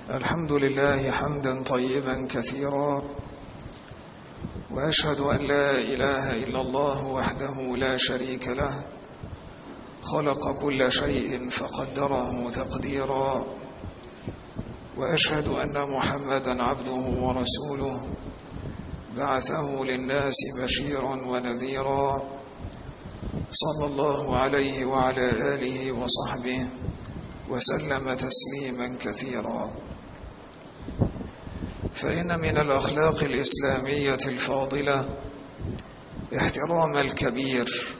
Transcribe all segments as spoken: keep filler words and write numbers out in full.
الحمد لله حمدا طيبا كثيرا، وأشهد أن لا إله إلا الله وحده لا شريك له، خلق كل شيء فقدره تقديرا، وأشهد أن محمدا عبده ورسوله بعثه للناس بشيرا ونذيرا، صلى الله عليه وعلى آله وصحبه وسلم تسليما كثيرا. فإن من الأخلاق الإسلامية الفاضلة احترام الكبير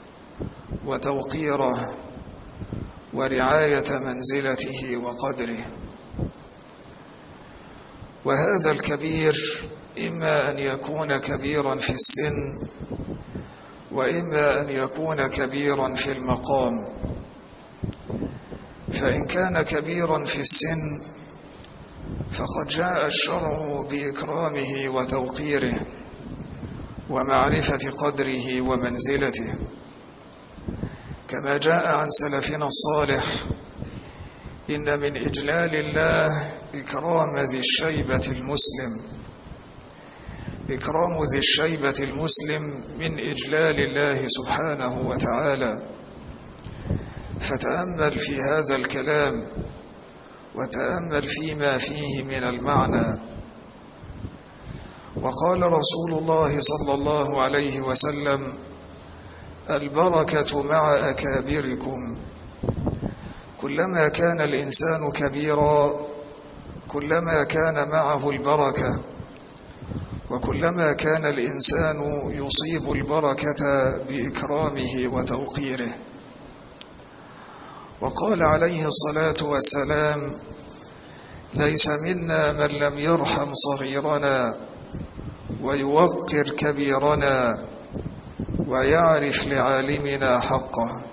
وتوقيره ورعاية منزلته وقدره. وهذا الكبير إما أن يكون كبيرا في السن، وإما أن يكون كبيرا في المقام. فإن كان كبيرا في السن فقد جاء الشرع بإكرامه وتوقيره ومعرفة قدره ومنزلته، كما جاء عن سلفنا الصالح: إن من إجلال الله إكرام ذي الشيبة المسلم. إكرام ذي الشيبة المسلم من إجلال الله سبحانه وتعالى. فتأمل في هذا الكلام وتأمل فيما فيه من المعنى. وقال رسول الله صلى الله عليه وسلم: البركة مع أكابركم. كلما كان الإنسان كبيرا كلما كان معه البركة، وكلما كان الإنسان يصيب البركة بإكرامه وتوقيره. وقال عليه الصلاة والسلام: ليس منا من لم يرحم صغيرنا ويوقر كبيرنا ويعرف لعالمنا حقه.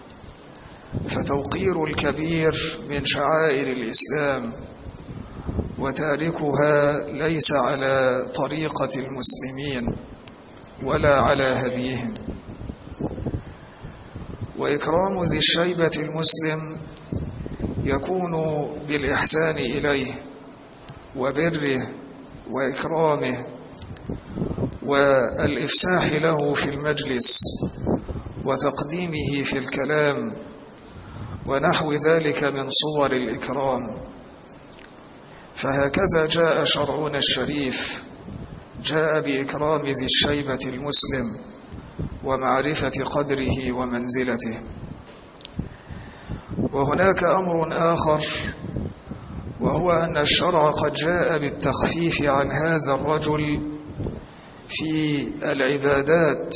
فتوقير الكبير من شعائر الإسلام، وتاركها ليس على طريقة المسلمين ولا على هديهم. وإكرام ذي الشيبة المسلم يكون بالإحسان إليه وبره وإكرامه والإفساح له في المجلس وتقديمه في الكلام ونحو ذلك من صور الإكرام. فهكذا جاء شرعنا الشريف، جاء بإكرام ذي الشيبة المسلم ومعرفة قدره ومنزلته. وهناك أمر آخر، وهو أن الشرع قد جاء بالتخفيف عن هذا الرجل في العبادات.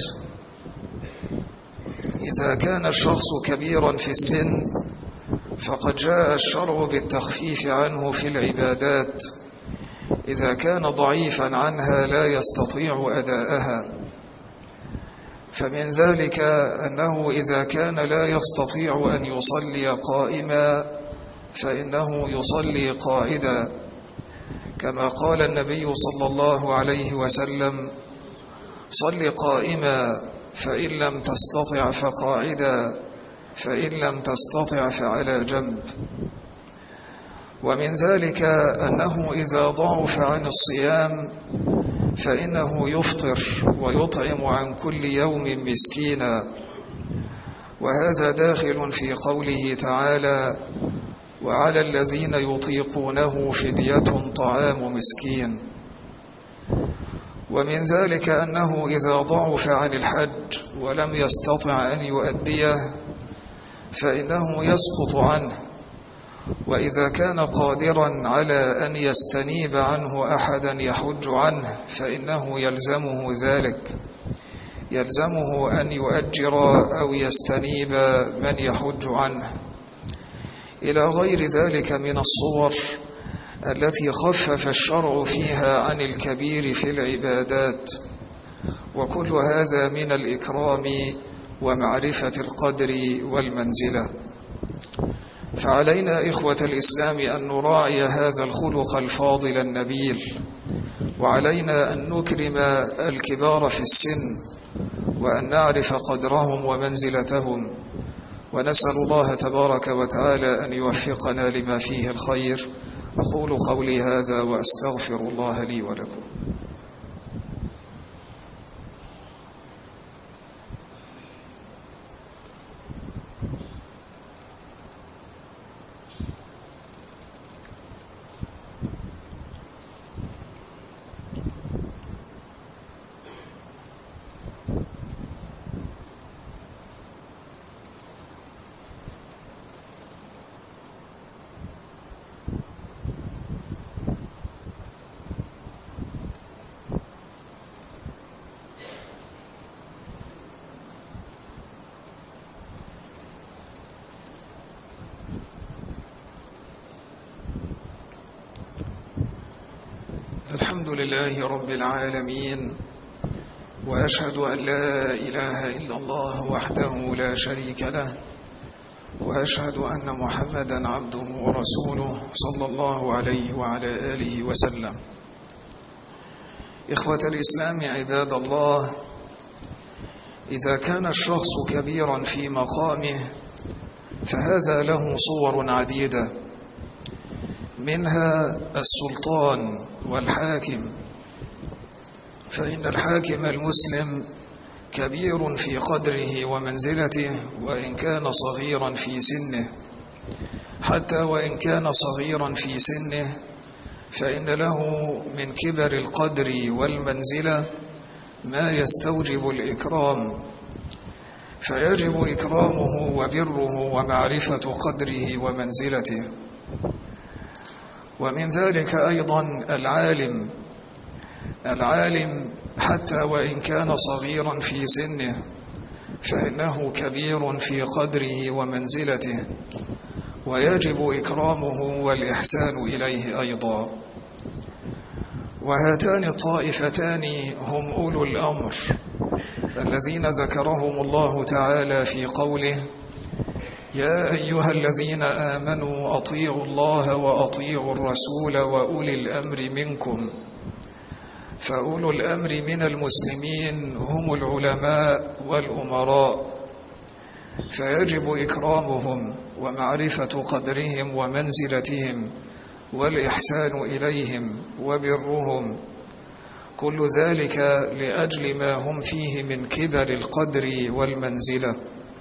إذا كان الشخص كبيرا في السن فقد جاء الشرع بالتخفيف عنه في العبادات إذا كان ضعيفا عنها لا يستطيع أداءها. فمن ذلك أنه إذا كان لا يستطيع أن يصلي قائما فإنه يصلي قاعدا، كما قال النبي صلى الله عليه وسلم: صل قائما فإن لم تستطع فقاعدا، فإن لم تستطع فعلى جنب. ومن ذلك أنه إذا ضعف عن الصيام فإنه يفطر ويطعم عن كل يوم مسكينا. وهذا داخل في قوله تعالى: وعلى الذين يطيقونه فدية طعام مسكين. ومن ذلك أنه إذا ضعف عن الحج ولم يستطع أن يؤديه فإنه يسقط عنه. وإذا كان قادرا على أن يستنيب عنه أحدا يحج عنه فإنه يلزمه ذلك، يلزمه أن يؤجر أو يستنيب من يحج عنه، إلى غير ذلك من الصور التي خفف الشرع فيها عن الكبير في العبادات. وكل هذا من الإكرام ومعرفة القدر والمنزلة. فعلينا إخوة الإسلام أن نراعي هذا الخلق الفاضل النبيل، وعلينا أن نكرم الكبار في السن وأن نعرف قدرهم ومنزلتهم، ونسأل الله تبارك وتعالى أن يوفقنا لما فيه الخير، أقول قولي هذا وأستغفر الله لي ولكم. الحمد لله رب العالمين، وأشهد أن لا إله إلا الله وحده لا شريك له، وأشهد أن محمدا عبده ورسوله صلى الله عليه وعلى آله وسلم. إخوة الإسلام عباد الله، إذا كان الشخص كبيرا في مقامه فهذا له صور عديدة، منها السلطان والحاكم، فإن الحاكم المسلم كبير في قدره ومنزلته وإن كان صغيرا في سنه، حتى وإن كان صغيرا في سنه فإن له من كبر القدر والمنزلة ما يستوجب الإكرام، فيجب إكرامه وبره ومعرفة قدره ومنزلته. ومن ذلك أيضا العالم العالم حتى وإن كان صغيرا في سنه فإنه كبير في قدره ومنزلته، ويجب إكرامه والإحسان إليه أيضا. وهاتان الطائفتان هم أولو الأمر الذين ذكرهم الله تعالى في قوله: يا أيها الذين آمنوا أطيعوا الله وأطيعوا الرسول وأولي الأمر منكم. فأولو الأمر من المسلمين هم العلماء والأمراء، فيجب إكرامهم ومعرفة قدرهم ومنزلتهم والإحسان إليهم وبرهم، كل ذلك لأجل ما هم فيه من كبر القدر والمنزلة.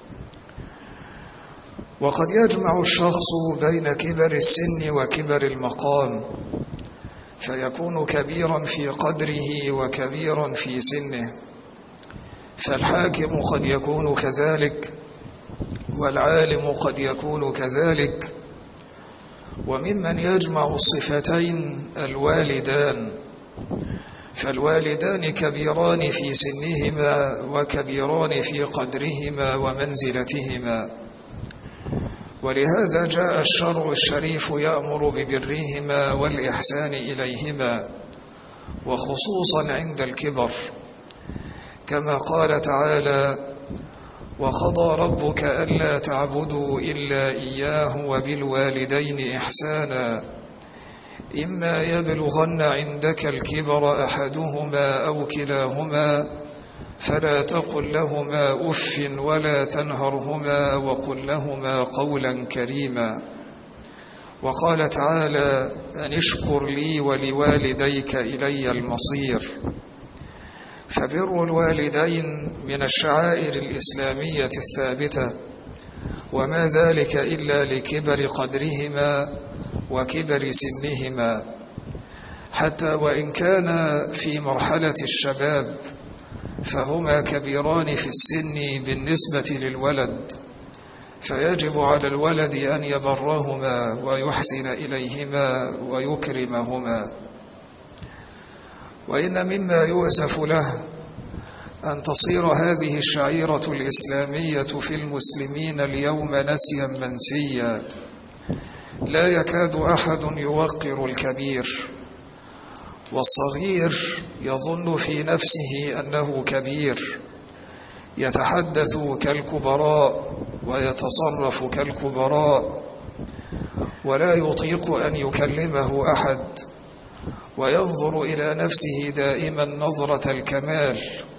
وقد يجمع الشخص بين كبر السن وكبر المقام، فيكون كبيرا في قدره وكبيرا في سنه، فالحاكم قد يكون كذلك والعالم قد يكون كذلك. وممن يجمع الصفتين الوالدان، فالوالدان كبيران في سنهما وكبيران في قدرهما ومنزلتهما، ولهذا جاء الشرع الشريف يأمر ببرهما والإحسان إليهما، وخصوصا عند الكبر، كما قال تعالى: وقضى ربك ألا تعبدوا إلا إياه وبالوالدين إحسانا إما يبلغن عندك الكبر أحدهما أو كلاهما فلا تقل لهما أف ولا تنهرهما وقل لهما قولا كريما. وقال تعالى: أن اشكر لي ولوالديك إلي المصير. فبر الوالدين من الشعائر الإسلامية الثابتة، وما ذلك إلا لكبر قدرهما وكبر سنهما، حتى وإن كان في مرحلة الشباب فهما كبيران في السن بالنسبة للولد، فيجب على الولد أن يبرهما ويحسن إليهما ويكرمهما. وإن مما يؤسف له أن تصير هذه الشعيرة الإسلامية في المسلمين اليوم نسيا منسيا، لا يكاد أحد يوقر الكبير، والصغير يظن في نفسه أنه كبير، يتحدث كالكبراء ويتصرف كالكبراء، ولا يطيق أن يكلمه أحد، وينظر إلى نفسه دائما نظرة الكمال،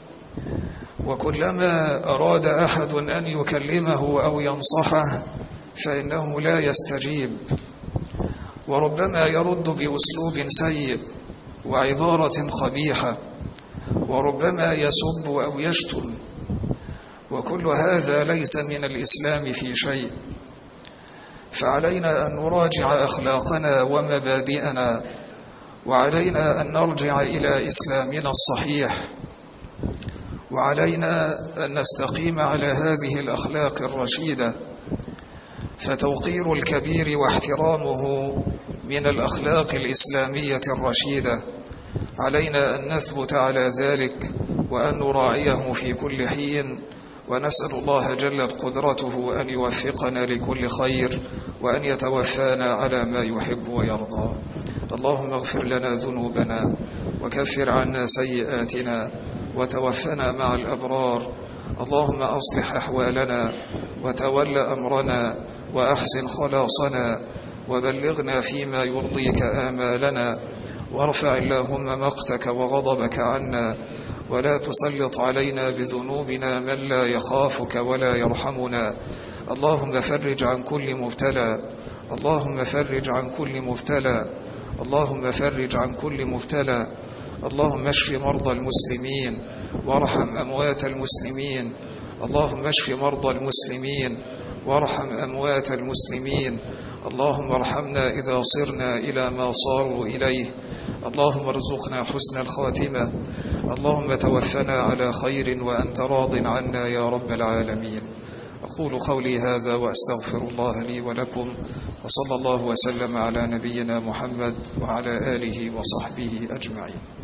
وكلما أراد أحد أن يكلمه أو ينصحه فإنه لا يستجيب. وربما يرد بأسلوب سيء وعبارة قبيحة، وربما يسب أو يشتم، وكل هذا ليس من الإسلام في شيء. فعلينا أن نراجع أخلاقنا ومبادئنا، وعلينا أن نرجع إلى إسلامنا الصحيح، وعلينا أن نستقيم على هذه الأخلاق الرشيدة. فتوقير الكبير واحترامه من الأخلاق الإسلامية الرشيدة، علينا أن نثبت على ذلك وأن نراعيه في كل حين، ونسأل الله جلت قدرته أن يوفقنا لكل خير، وأن يتوفانا على ما يحب ويرضى. اللهم اغفر لنا ذنوبنا، وكفر عنا سيئاتنا، وتوفنا مع الأبرار. اللهم أصلح أحوالنا، وتول أمرنا، وأحسن خلاصنا، وبلغنا فيما يرضيك آمالنا، وارفع اللهم مقتك وغضبك عنا، ولا تسلط علينا بذنوبنا من لا يخافك ولا يرحمنا. اللهم فرج عن كل مبتلى، اللهم فرج عن كل مبتلى، اللهم فرج عن كل مبتلى. اللهم اشف مرضى المسلمين، وارحم أموات المسلمين. اللهم اشف مرضى المسلمين، وارحم أموات المسلمين. اللهم ارحمنا إذا صرنا إلى ما صاروا إليه. اللهم ارزقنا حسن الخاتمة. اللهم توفنا على خير وأنت راض عنا يا رب العالمين. أقول قولي هذا وأستغفر الله لي ولكم، وصلى الله وسلم على نبينا محمد وعلى آله وصحبه أجمعين.